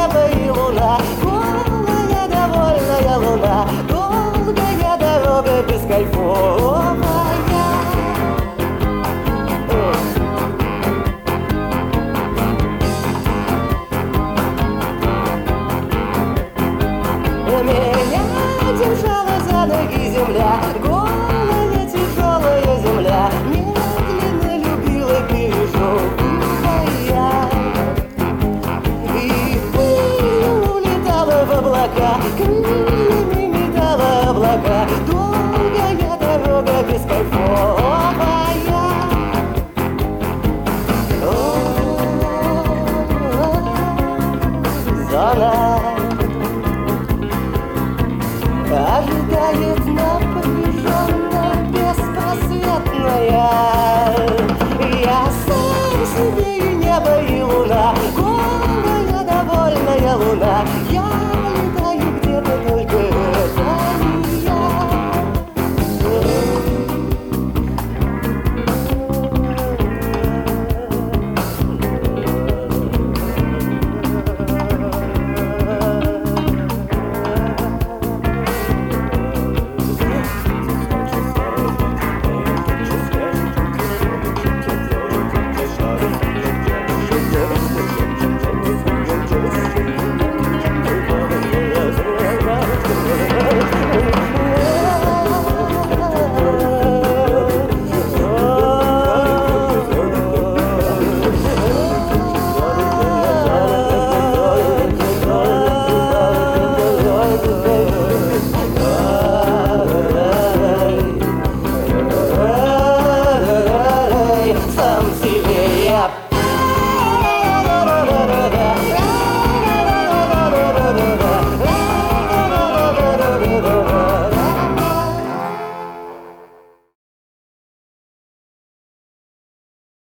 небо и луна, голая довольная луна, долгая дорога бескайфовая. Меня держала за ноги земля, голая тяжелая земля, медленно любила пережевывая. И пыль улетала в облака, крыльями метала облака, долгая дорога бескайфовая. Зона ожидает напряженно, беспросветная. Я сам себе и небо, и луна, голая довольная луна,